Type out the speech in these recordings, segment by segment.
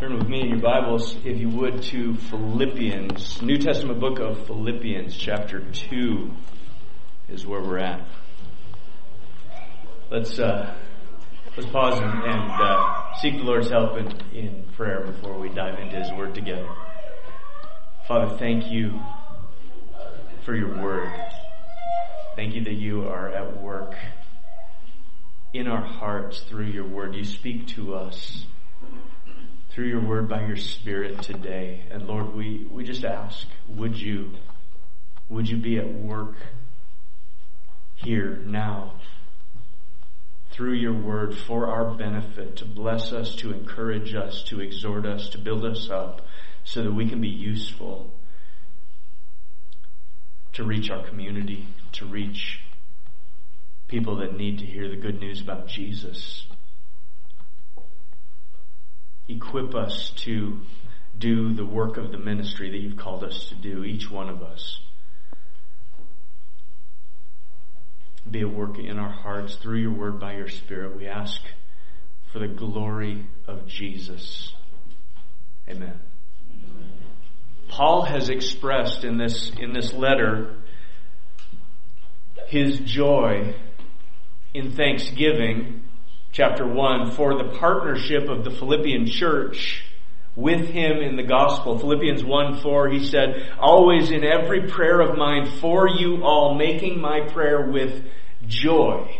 Turn with me in your Bibles, if you would, to Philippians. New Testament book of Philippians, chapter 2 is where we're at. Let's pause and seek the Lord's help in prayer before we dive into His Word together. Father, thank you for your Word. Thank you that you are at work in our hearts through your Word. You speak to us through your Word by your Spirit today. And Lord, we just ask, would you be at work here now through your Word for our benefit, to bless us, to encourage us, to exhort us, to build us up so that we can be useful to reach our community, to reach people that need to hear the good news about Jesus. Equip us to do the work of the ministry that you've called us to do, each one of us. Be at work in our hearts through your Word by your Spirit. We ask for the glory of Jesus. Amen. Paul has expressed in this letter his joy in thanksgiving, chapter 1, for the partnership of the Philippian church with him in the gospel. Philippians 1:4, he said, "Always in every prayer of mine for you all, making my prayer with joy,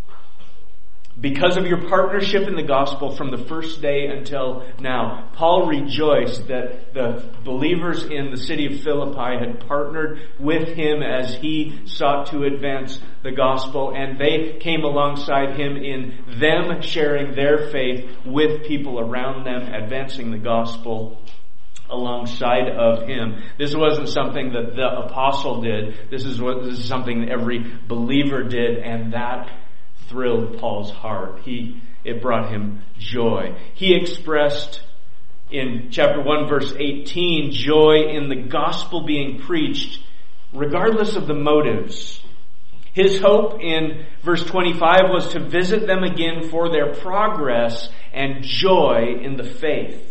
because of your partnership in the gospel from the first day until now." Paul rejoiced that the believers in the city of Philippi had partnered with him as he sought to advance the gospel, and they came alongside him in them sharing their faith with people around them, advancing the gospel alongside of him. This wasn't something that the apostle did. This is something that every believer did, and that thrilled Paul's heart. It brought him joy. He expressed in chapter 1 verse 18 joy in the gospel being preached regardless of the motives. His hope in verse 25 was to visit them again for their progress and joy in the faith.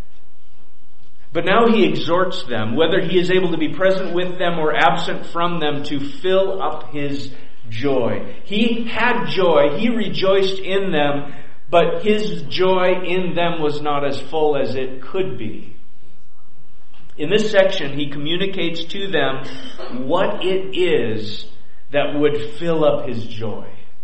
But now he exhorts them, whether he is able to be present with them or absent from them, to fill up his joy. He had joy. He rejoiced in them, but his joy in them was not as full as it could be. In this section, he communicates to them what it is that would fill up his joy.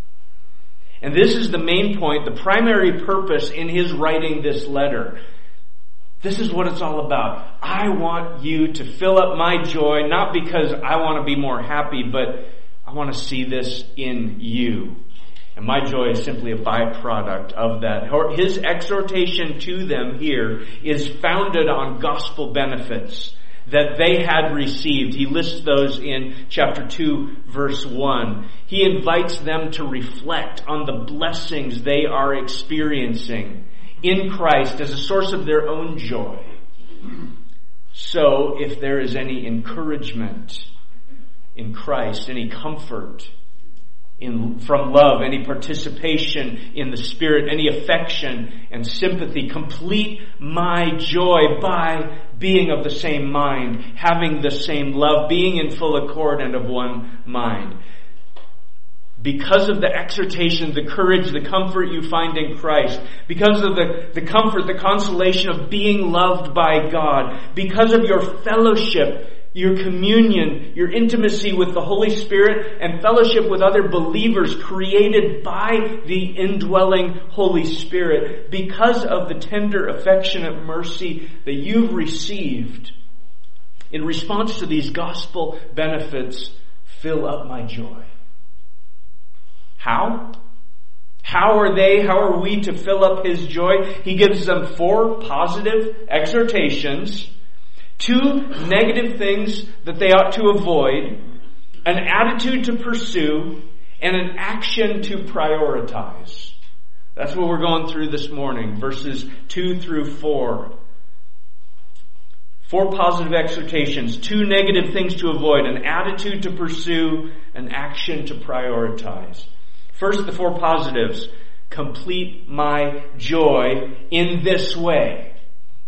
And this is the main point, the primary purpose in his writing this letter. This is what it's all about. I want you to fill up my joy, not because I want to be more happy, but I want to see this in you. And my joy is simply a byproduct of that. His exhortation to them here is founded on gospel benefits that they had received. He lists those in chapter 2, verse 1. He invites them to reflect on the blessings they are experiencing in Christ as a source of their own joy. So, if there is any encouragement in Christ, any comfort from love, any participation in the Spirit, any affection and sympathy, complete my joy by being of the same mind, having the same love, being in full accord and of one mind. Because of the exhortation, the courage, the comfort you find in Christ, because of the comfort, the consolation of being loved by God, because of your fellowship, your communion, your intimacy with the Holy Spirit, and fellowship with other believers created by the indwelling Holy Spirit, because of the tender, affectionate mercy that you've received, in response to these gospel benefits, fill up my joy. How? How are we to fill up his joy? He gives them 4 positive exhortations, 2 negative things that they ought to avoid, an attitude to pursue, and an action to prioritize. That's what we're going through this morning, verses 2 through 4. 4 positive exhortations, 2 negative things to avoid, an attitude to pursue, an action to prioritize. First, the 4 positives. Complete my joy in this way.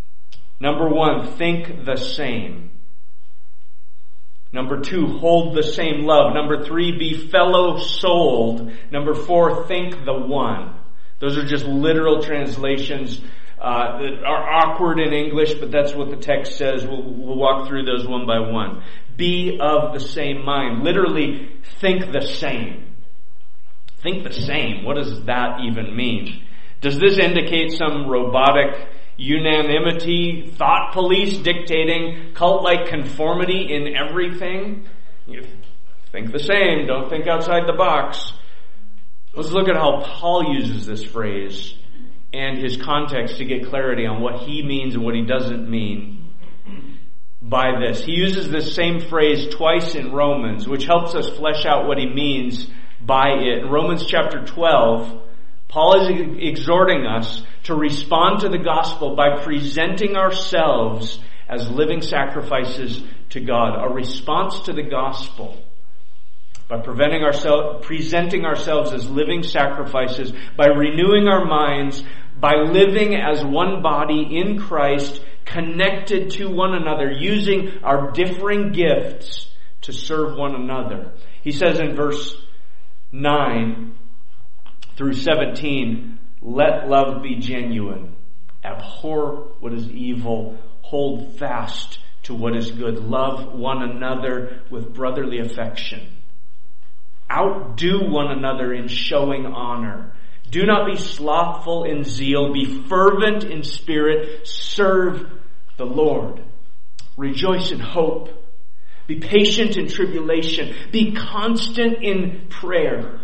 Number 1, think the same. Number 2, hold the same love. Number 3, be fellow-souled. Number 4, think the one. Those are just literal translations that are awkward in English, but that's what the text says. We'll walk through those one by one. Be of the same mind. Literally, think the same. Think the same. What does that even mean? Does this indicate some robotic unanimity, thought police dictating cult-like conformity in everything? You think the same, don't think outside the box. Let's look at how Paul uses this phrase and his context to get clarity on what he means and what he doesn't mean by this. He uses this same phrase twice in Romans, which helps us flesh out what he means by it. In Romans chapter 12, Paul is exhorting us to respond to the gospel by presenting ourselves as living sacrifices to God. A response to the gospel by presenting ourselves as living sacrifices, by renewing our minds, by living as one body in Christ, connected to one another, using our differing gifts to serve one another. He says in verse 9 through 17, let love be genuine. Abhor what is evil. Hold fast to what is good. Love one another with brotherly affection. Outdo one another in showing honor. Do not be slothful in zeal. Be fervent in spirit. Serve the Lord. Rejoice in hope. Be patient in tribulation. Be constant in prayer.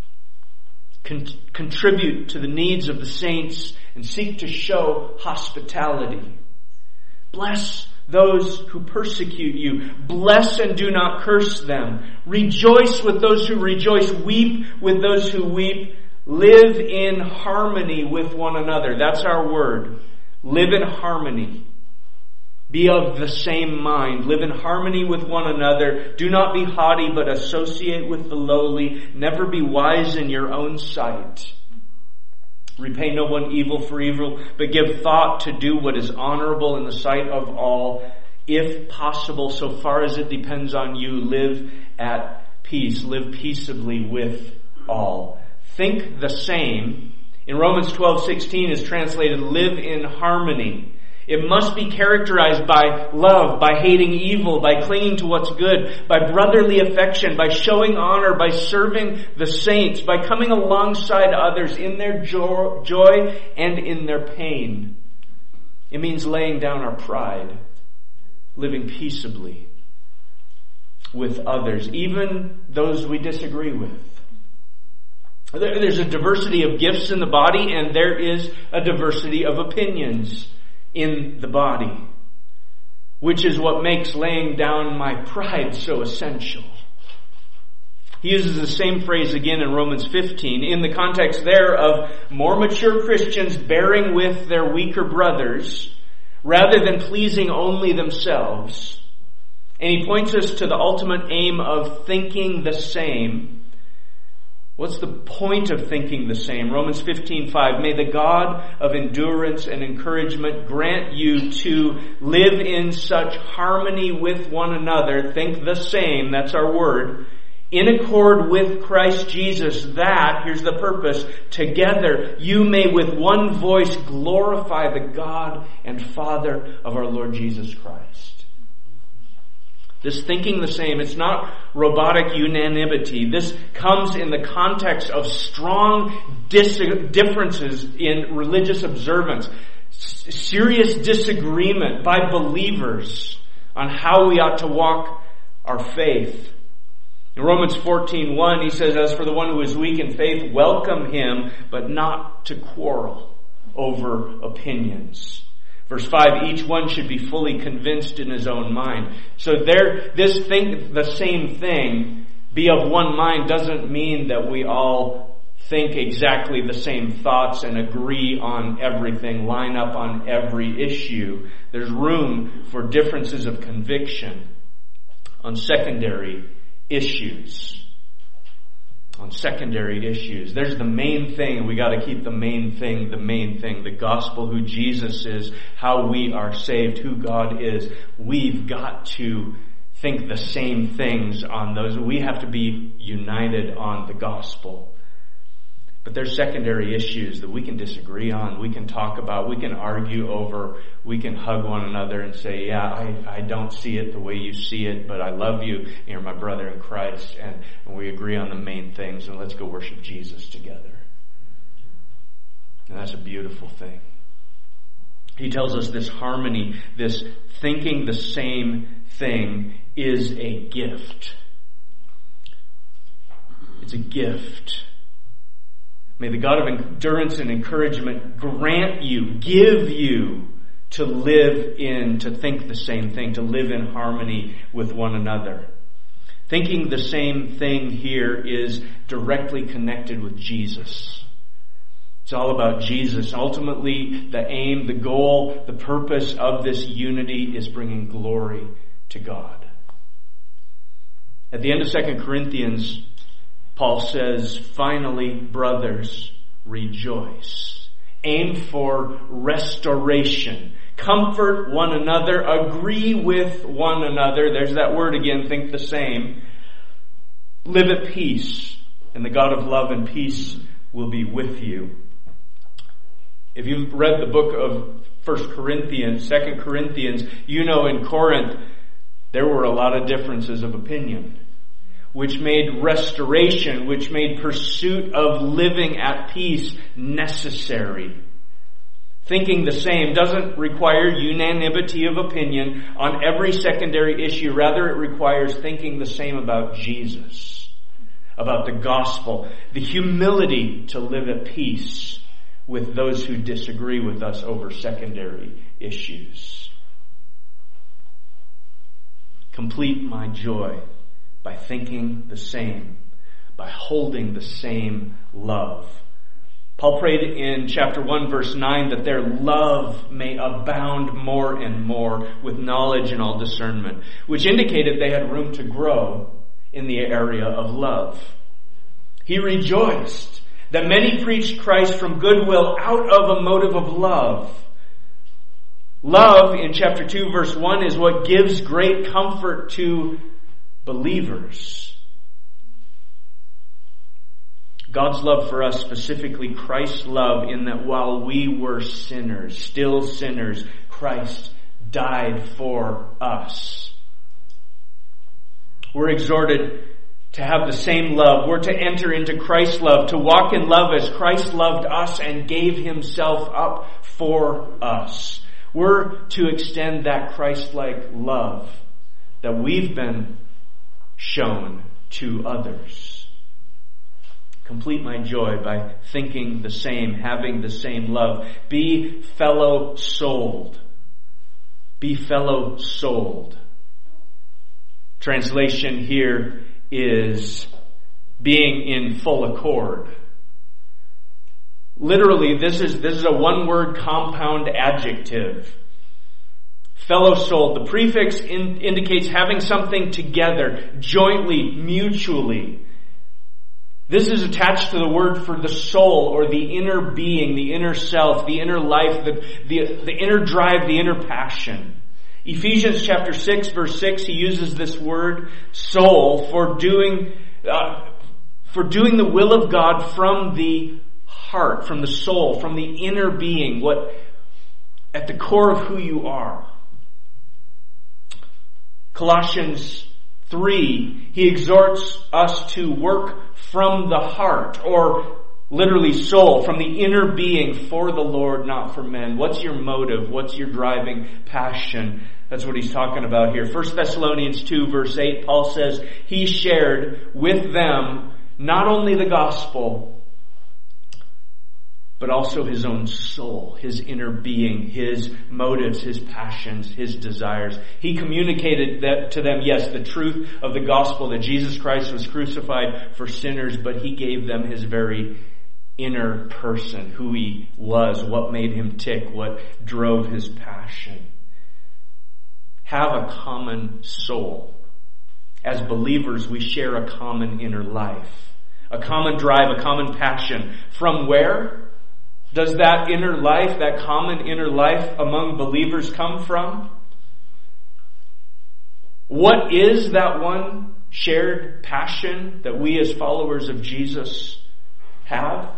Contribute to the needs of the saints and seek to show hospitality. Bless those who persecute you. Bless and do not curse them. Rejoice with those who rejoice. Weep with those who weep. Live in harmony with one another. That's our word. Live in harmony. Be of the same mind. Live in harmony with one another. Do not be haughty, but associate with the lowly. Never be wise in your own sight. Repay no one evil for evil, but give thought to do what is honorable in the sight of all. If possible, so far as it depends on you, live at peace. Live peaceably with all. Think the same. In Romans 12:16 is translated, live in harmony. It must be characterized by love, by hating evil, by clinging to what's good, by brotherly affection, by showing honor, by serving the saints, by coming alongside others in their joy and in their pain. It means laying down our pride, living peaceably with others, even those we disagree with. There's a diversity of gifts in the body, and there is a diversity of opinions in the body, which is what makes laying down my pride so essential. He uses the same phrase again in Romans 15 in the context there of more mature Christians bearing with their weaker brothers rather than pleasing only themselves. And he points us to the ultimate aim of thinking the same. What's the point of thinking the same? Romans 15:5. May the God of endurance and encouragement grant you to live in such harmony with one another. Think the same, that's our word. In accord with Christ Jesus, that, here's the purpose, together you may with one voice glorify the God and Father of our Lord Jesus Christ. This thinking the same, it's not robotic unanimity. This comes in the context of strong differences in religious observance, serious disagreement by believers on how we ought to walk our faith. In Romans 14:1, he says, as for the one who is weak in faith, welcome him, but not to quarrel over opinions. Verse 5, each one should be fully convinced in his own mind. So this think the same thing, be of one mind, doesn't mean that we all think exactly the same thoughts and agree on everything, line up on every issue. There's room for differences of conviction on secondary issues. on secondary issues. There's the main thing. We got to keep the main thing, the gospel, who Jesus is, how we are saved, who God is. We've got to think the same things on those. We have to be united on the gospel. But there's secondary issues that we can disagree on, we can talk about, we can argue over, we can hug one another and say, yeah, I don't see it the way you see it, but I love you, you're my brother in Christ, and we agree on the main things, and let's go worship Jesus together. And that's a beautiful thing. He tells us this harmony, this thinking the same thing is a gift. It's a gift. May the God of endurance and encouragement grant you, give you to to think the same thing, to live in harmony with one another. Thinking the same thing here is directly connected with Jesus. It's all about Jesus. Ultimately, the aim, the goal, the purpose of this unity is bringing glory to God. At the end of 2 Corinthians, Paul says, finally, brothers, rejoice. Aim for restoration. Comfort one another. Agree with one another. There's that word again, think the same. Live at peace, and the God of love and peace will be with you. If you've read the book of 1 Corinthians, 2 Corinthians, you know in Corinth there were a lot of differences of opinion, which made restoration, which made pursuit of living at peace necessary. Thinking the same doesn't require unanimity of opinion on every secondary issue. Rather, it requires thinking the same about Jesus, about the gospel, the humility to live at peace with those who disagree with us over secondary issues. Complete my joy by thinking the same, by holding the same love. Paul prayed in chapter 1 verse 9 that their love may abound more and more with knowledge and all discernment, which indicated they had room to grow in the area of love. He rejoiced that many preached Christ from goodwill out of a motive of love. Love, in chapter 2 verse 1, is what gives great comfort to believers. God's love for us, specifically Christ's love, in that while we were sinners, still sinners, Christ died for us. We're exhorted to have the same love. We're to enter into Christ's love, to walk in love as Christ loved us and gave himself up for us. We're to extend that Christ-like love that we've been shown to others. Complete my joy by thinking the same, having the same love. Be fellow-souled. Be fellow-souled. Translation here is being in full accord. Literally, this is a one-word compound adjective. Fellow-souled. The prefix indicates having something together, jointly, mutually. This is attached to the word for the soul, or the inner being, the inner self, the inner life, the inner drive, the inner passion. Ephesians chapter 6 verse 6, he uses this word soul for doing the will of God from the heart, from the soul, from the inner being, what at the core of who you are. Colossians 3, he exhorts us to work from the heart, or literally soul, from the inner being, for the Lord, not for men. What's your motive? What's your driving passion? That's what he's talking about here. 1 Thessalonians 2 verse 8, Paul says he shared with them not only the gospel, but also his own soul, his inner being, his motives, his passions, his desires. He communicated that to them, yes, the truth of the gospel, that Jesus Christ was crucified for sinners, but he gave them his very inner person, who he was, what made him tick, what drove his passion. Have a common soul. As believers, we share a common inner life. a common drive, a common passion. From where does that inner life, that common inner life among believers come from? What is that one shared passion that we as followers of Jesus have?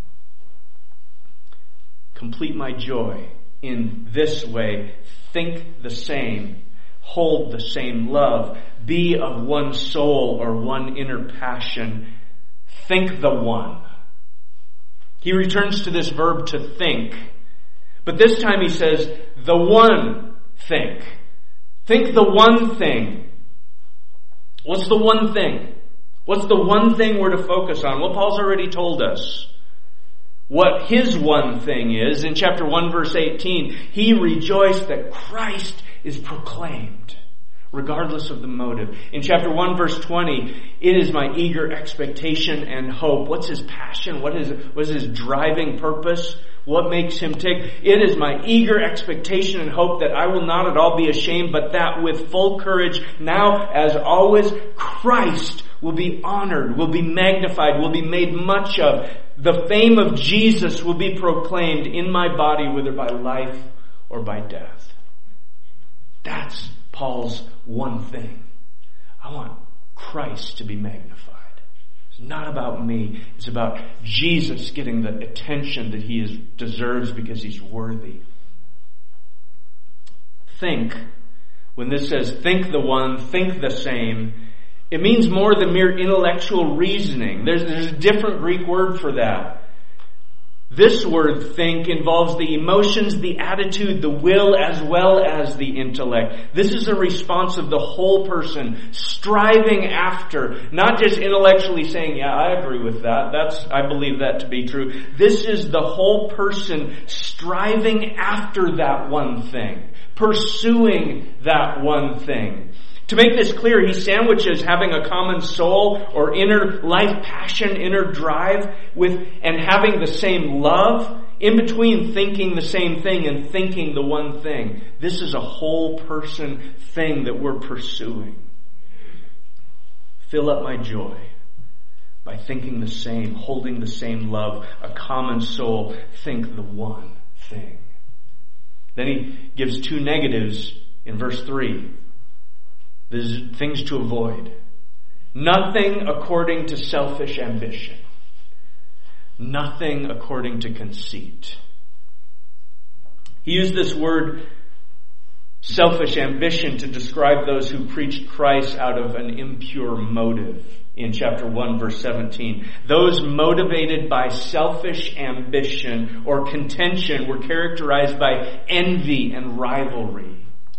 Complete my joy in this way. Think the same. Hold the same love. Be of one soul or one inner passion. Think the one. He returns to this verb to think. But this time he says, the one think. Think the one thing. What's the one thing? What's the one thing we're to focus on? Well, Paul's already told us what his one thing is. In chapter 1, verse 18, he rejoiced that Christ is proclaimed, regardless of the motive. In chapter 1, verse 20, it is my eager expectation and hope. What's his passion? What is his driving purpose? What makes him tick? It is my eager expectation and hope that I will not at all be ashamed, but that with full courage, now as always, Christ will be honored, will be magnified, will be made much of. The fame of Jesus will be proclaimed in my body, whether by life or by death. That's Paul's one thing. I want Christ to be magnified. It's not about me. It's about Jesus getting the attention that he deserves because he's worthy. Think, when this says think the one, think the same, it means more than mere intellectual reasoning. There's a different Greek word for that. This word think involves the emotions, the attitude, the will, as well as the intellect. This is a response of the whole person striving after, not just intellectually saying, yeah, I agree with that. I believe that to be true. This is the whole person striving after that one thing, pursuing that one thing. To make this clear, he sandwiches having a common soul or inner life passion, inner drive and having the same love in between thinking the same thing and thinking the one thing. This is a whole person thing that we're pursuing. Fill up my joy by thinking the same, holding the same love, a common soul. Think the one thing. Then he gives two negatives in verse 3. There's things to avoid. Nothing according to selfish ambition. Nothing according to conceit. He used this word selfish ambition to describe those who preached Christ out of an impure motive in chapter 1, verse 17. Those motivated by selfish ambition or contention were characterized by envy and rivalry.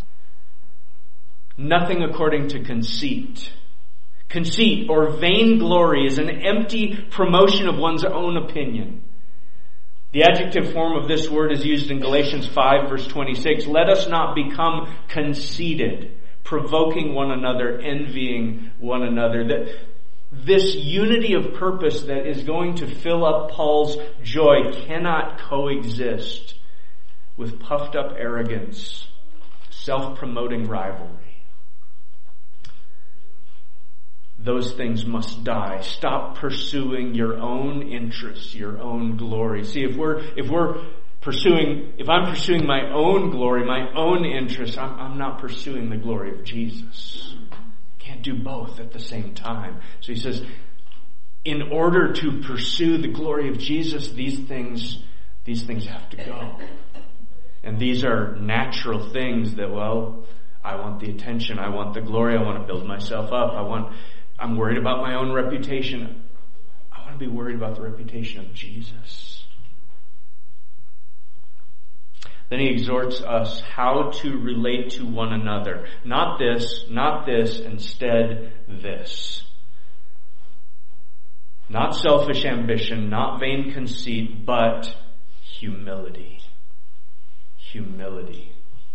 Nothing according to conceit. Conceit or vainglory is an empty promotion of one's own opinion. The adjective form of this word is used in Galatians 5 verse 26. Let us not become conceited, provoking one another, envying one another. This unity of purpose that is going to fill up Paul's joy cannot coexist with puffed up arrogance, self-promoting rivalry. Those things must die. Stop pursuing your own interests, your own glory. See, if I'm pursuing my own glory, my own interests, I'm not pursuing the glory of Jesus. Can't do both at the same time. So he says, in order to pursue the glory of Jesus, these things have to go. And these are natural things that, I want the attention, I want the glory, I want to build myself up, I'm worried about my own reputation. I want to be worried about the reputation of Jesus. Then he exhorts us how to relate to one another. Not this, instead this. Not selfish ambition, not vain conceit, but humility. Humility.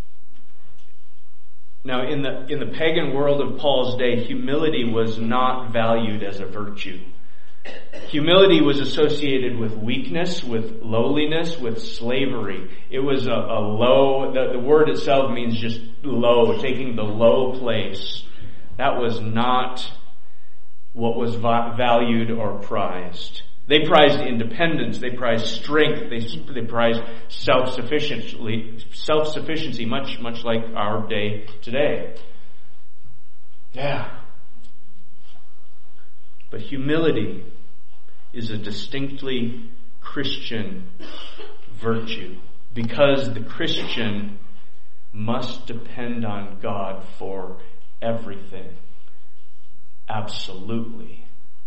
Now, in the pagan world of Paul's day, humility was not valued as a virtue. Humility was associated with weakness, with lowliness, with slavery. It was a low, the word itself means just low, taking the low place. That was not what was valued or prized. They prized independence. They prized strength. They prized self-sufficiency, much like our day today. Yeah. But humility is a distinctly Christian virtue, because the Christian must depend on God for everything. Absolutely.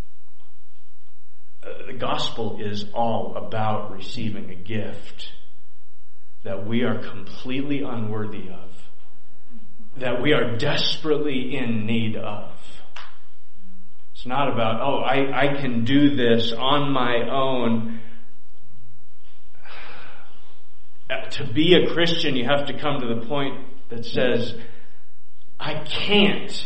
The gospel is all about receiving a gift that we are completely unworthy of, that we are desperately in need of. It's not about, I can do this on my own. To be a Christian, you have to come to the point that says, I can't.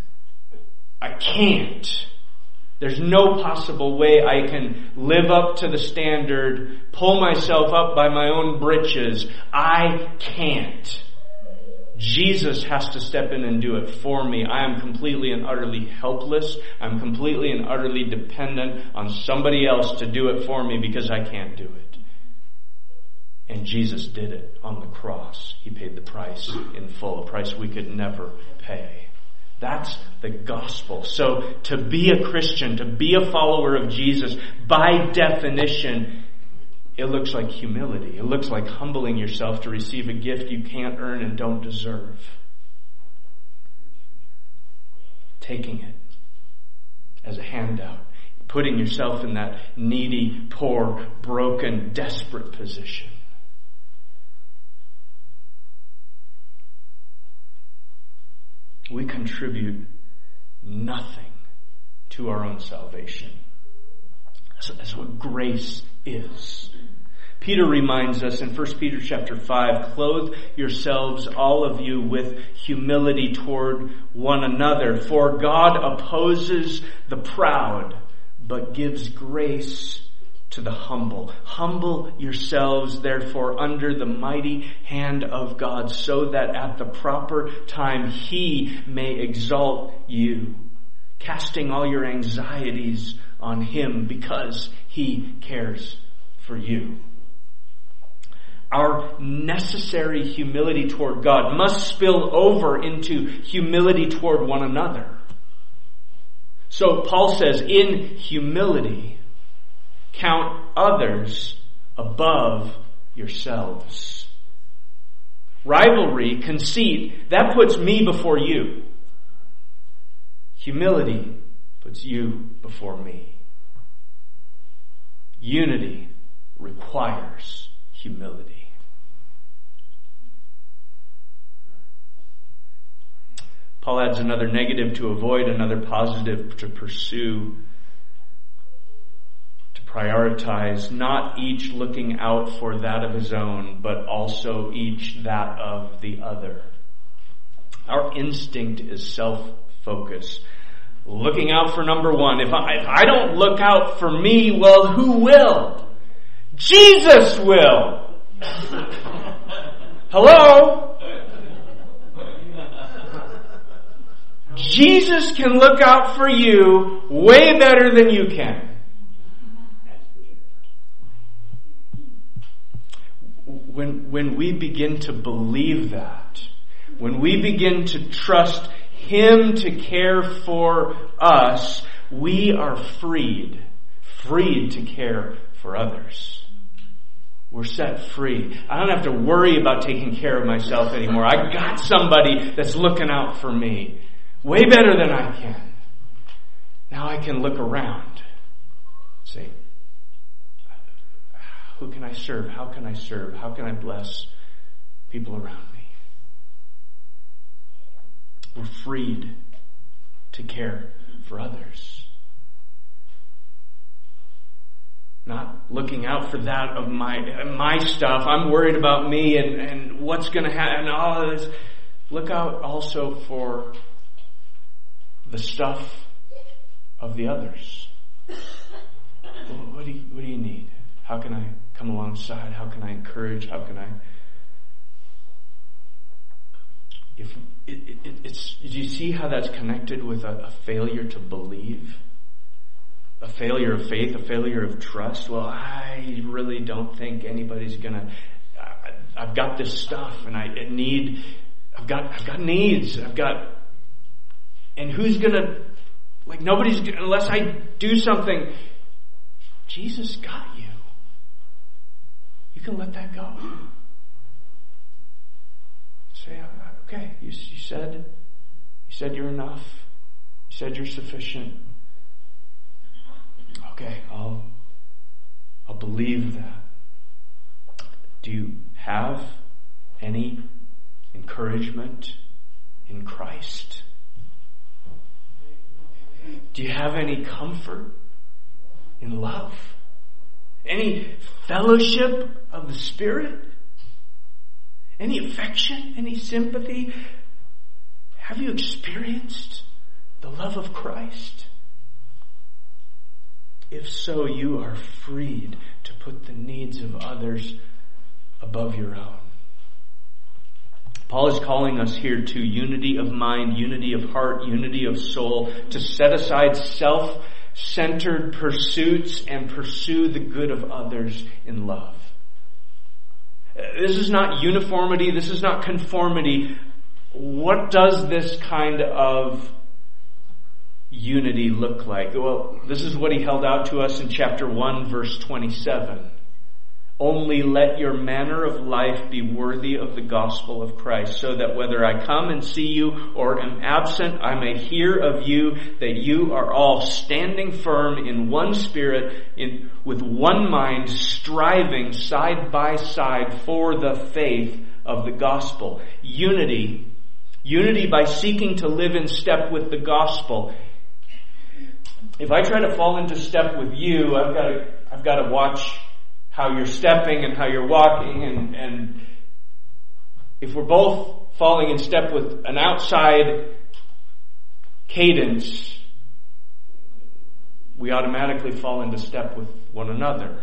There's no possible way I can live up to the standard, pull myself up by my own britches. I can't. Jesus has to step in and do it for me. I am completely and utterly helpless. I'm completely and utterly dependent on somebody else to do it for me because I can't do it. And Jesus did it on the cross. He paid the price in full, a price we could never pay. That's the gospel. So to be a Christian, to be a follower of Jesus, by definition, it looks like humility. It looks like humbling yourself to receive a gift you can't earn and don't deserve. Taking it as a handout. Putting yourself in that needy, poor, broken, desperate position. We contribute nothing to our own salvation. That's what grace is. Peter reminds us in 1 Peter chapter 5, clothe yourselves, all of you, with humility toward one another. For God opposes the proud, but gives grace to the humble. Humble yourselves, therefore, under the mighty hand of God, so that at the proper time He may exalt you, casting all your anxieties on Him because He cares for you. Our necessary humility toward God must spill over into humility toward one another. So Paul says, in humility, count others above yourselves. Rivalry, conceit, that puts me before you. Humility puts you before me. Unity requires humility. Paul adds another negative to avoid, another positive to pursue, to prioritize, not each looking out for that of his own, but also each that of the other. Our instinct is self-focus. Looking out for number one. If I don't look out for me, well, who will? Jesus will! Hello? Jesus can look out for you way better than you can. When we begin to believe that, when we begin to trust Him to care for us, we are freed to care for others. We're set free. I don't have to worry about taking care of myself anymore. I got somebody that's looking out for me. Way better than I can. Now I can look around. Say, who can I serve? How can I serve? How can I bless people around me? We're freed to care for others. Not looking out for that of my stuff. I'm worried about me and what's going to happen and all of this. Look out also for the stuff of the others. What do you need? How can I come alongside? How can I encourage? How can I? Do you see how that's connected with a failure to believe? a failure of faith, a failure of trust. Well, I really don't think anybody's gonna. I've got this stuff, and I've got needs. And who's gonna? Like nobody's unless I do something. Jesus got you. You can let that go. Say, okay, you said you're enough. You said you're sufficient. Okay, I'll believe that. Do you have any encouragement in Christ? Do you have any comfort in love? Any fellowship of the Spirit? Any affection? Any sympathy? Have you experienced the love of Christ? If so, you are freed to put the needs of others above your own. Paul is calling us here to unity of mind, unity of heart, unity of soul, to set aside self-centered pursuits and pursue the good of others in love. This is not uniformity, this is not conformity. What does this kind of unity look like? Well, this is what he held out to us in chapter 1, verse 27. Only let your manner of life be worthy of the gospel of Christ, so that whether I come and see you or am absent, I may hear of you that you are all standing firm in one spirit, with one mind, striving side by side for the faith of the gospel. Unity by seeking to live in step with the gospel. If I try to fall into step with you, I've got to watch how you're stepping and how you're walking, and if we're both falling in step with an outside cadence, we automatically fall into step with one another.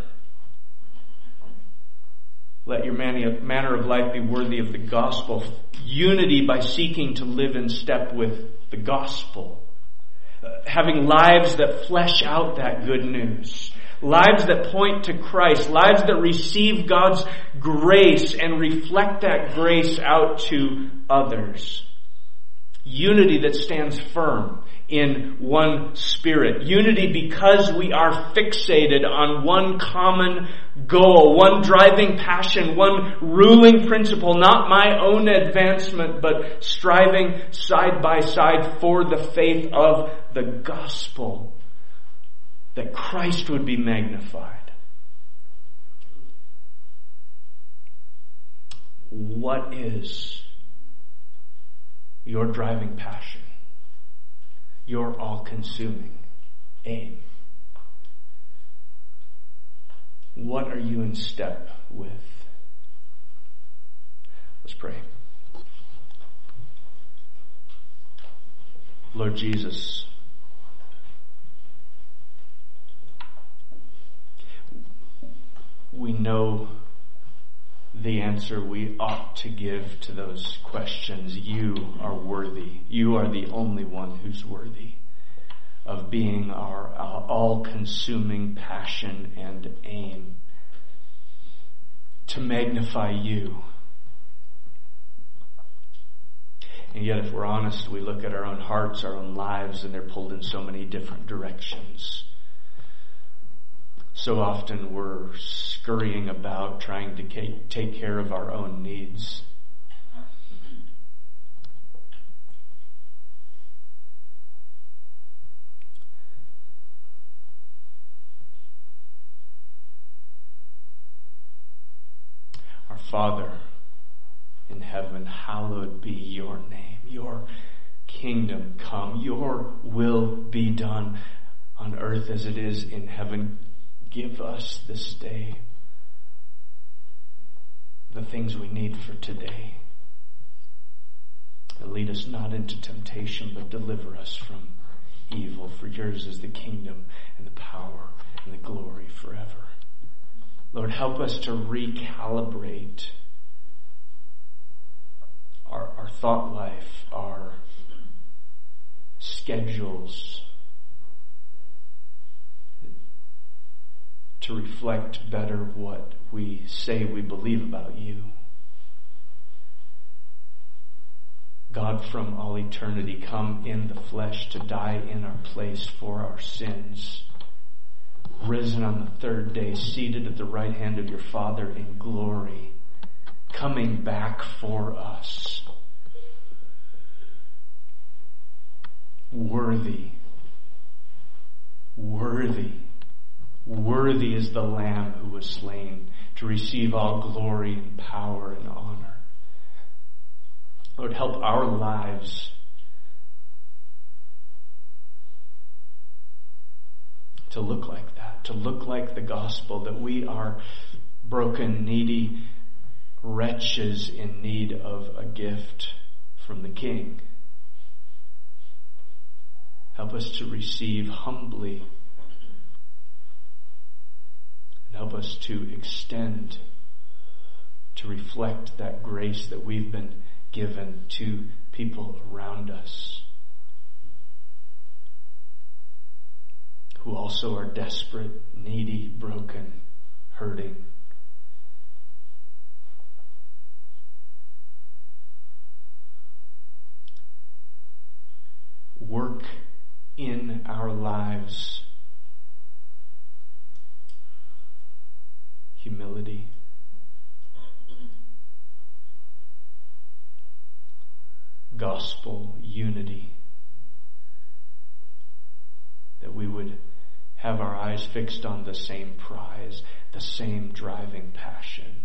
Let your manner of life be worthy of the gospel. Unity by seeking to live in step with the gospel. Having lives that flesh out that good news. Lives that point to Christ. Lives that receive God's grace and reflect that grace out to others. Unity that stands firm in one spirit. Unity because we are fixated on one common goal, one driving passion, one ruling principle, not my own advancement, but striving side by side for the faith of the gospel, that Christ would be magnified. What is your driving passion? Your all-consuming aim? What are you in step with? Let's pray. Lord Jesus, we know the answer we ought to give to those questions. You are worthy. You are the only one who's worthy of being our all-consuming passion and aim. To magnify you. And yet, if we're honest, we look at our own hearts, our own lives, and they're pulled in so many different directions. So often we're scurrying about trying to take care of our own needs. Our Father in heaven, hallowed be your name. Your kingdom come. Your will be done on earth as it is in heaven. Give us this day the things we need for today. And lead us not into temptation, but deliver us from evil. For yours is the kingdom and the power and the glory forever. Lord, help us to recalibrate our thought life, our schedules, to reflect better what we say we believe about you. God from all eternity, come in the flesh to die in our place for our sins. Risen on the third day, seated at the right hand of your Father in glory, coming back for us. Worthy, worthy, worthy is the Lamb who was slain to receive all glory and power and honor. Lord, help our lives to look like that, to look like the gospel, that we are broken, needy wretches in need of a gift from the King. Help us to receive humbly, and help us to extend, to reflect that grace that we've been given to people around us who also are desperate, needy, broken, hurting. Work in our lives humility, gospel unity, that we would have our eyes fixed on the same prize, the same driving passion.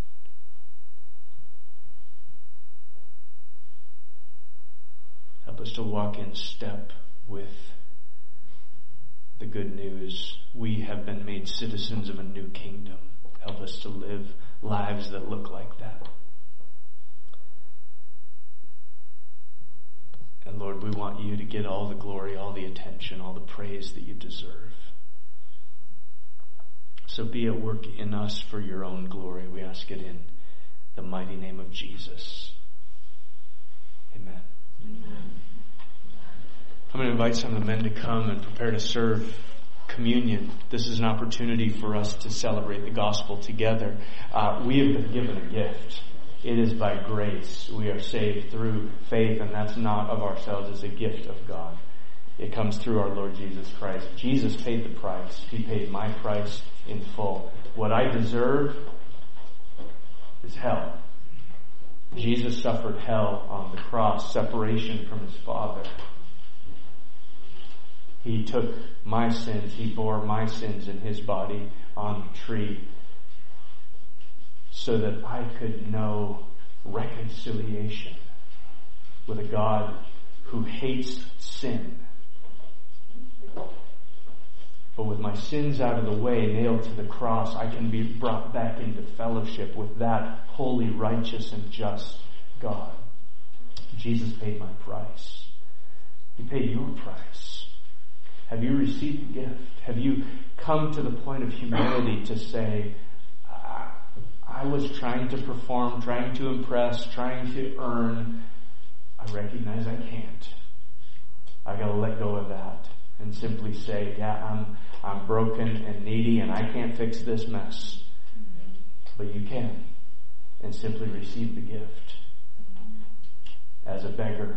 Help us to walk in step with the good news. We have been made citizens of a new kingdom. Help us to live lives that look like that. And Lord, we want you to get all the glory, all the attention, all the praise that you deserve. So be at work in us for your own glory. We ask it in the mighty name of Jesus. Amen. Amen. I'm going to invite some of the men to come and prepare to serve communion. This is an opportunity for us to celebrate the gospel together. We have been given a gift. It is by grace. We are saved through faith, and that's not of ourselves. It's a gift of God. It comes through our Lord Jesus Christ. Jesus paid the price. He paid my price in full. What I deserve is hell. Jesus suffered hell on the cross, separation from his Father. He took my sins. He bore my sins in his body on the tree so that I could know reconciliation with a God who hates sin. But with my sins out of the way, nailed to the cross, I can be brought back into fellowship with that holy, righteous, and just God. Jesus paid my price. He paid your price. Have you received the gift? Have you come to the point of humility to say, I was trying to perform, trying to impress, trying to earn. I recognize I can't. I got to let go of that and simply say, yeah, I'm broken and needy and I can't fix this mess. But you can. And simply receive the gift as a beggar.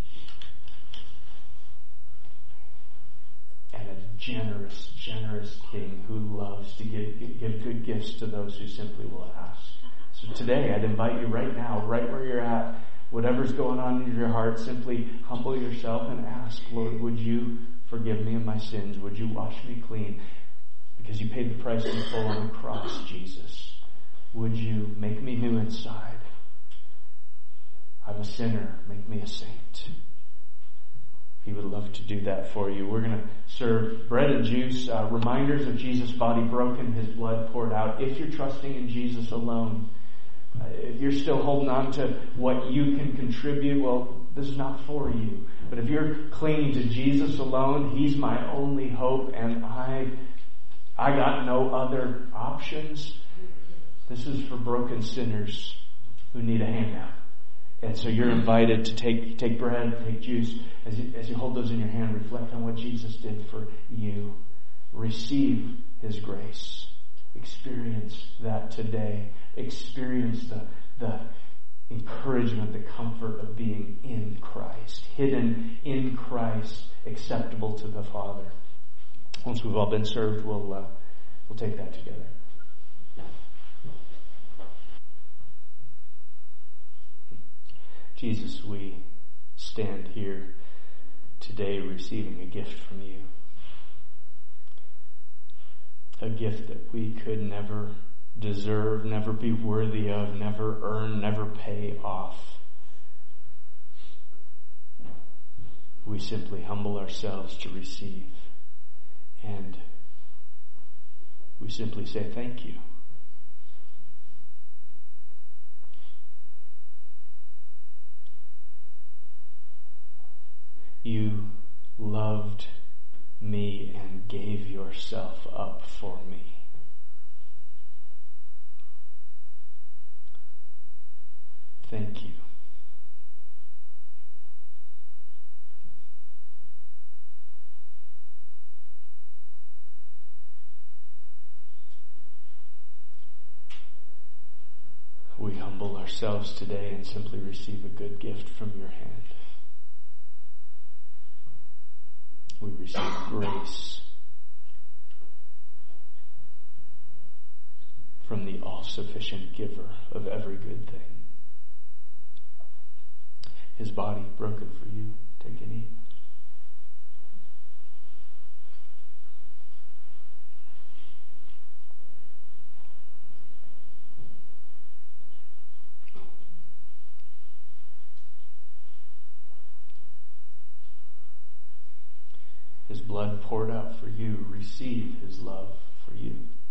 And a generous, generous King who loves to give good gifts to those who simply will ask. So today, I'd invite you right now, right where you're at, whatever's going on in your heart, simply humble yourself and ask, Lord, would you forgive me of my sins? Would you wash me clean? Because you paid the price in full on the cross, Jesus. Would you make me new inside? I'm a sinner. Make me a saint. He would love to do that for you. We're going to serve bread and juice, reminders of Jesus' body broken, his blood poured out. If you're trusting in Jesus alone, if you're still holding on to what you can contribute, well, this is not for you. But if you're clinging to Jesus alone, he's my only hope, and I got no other options. This is for broken sinners who need a handout. And so you're invited to take bread, take juice. As you hold those in your hand, reflect on what Jesus did for you receive His grace. Experience that today. Experience the encouragement, the comfort of being in Christ, hidden in Christ, acceptable to the Father. Once we've all been served, we'll take that together. Jesus, we stand here today receiving a gift from you. A gift that we could never deserve, never be worthy of, never earn, never pay off. We simply humble ourselves to receive. And we simply say thank you. You loved me and gave yourself up for me. Thank you. We humble ourselves today and simply receive a good gift from your hand. We receive grace from the all-sufficient giver of every good thing. His body broken for you. Take and eat. His blood poured out for you. Receive his love for you.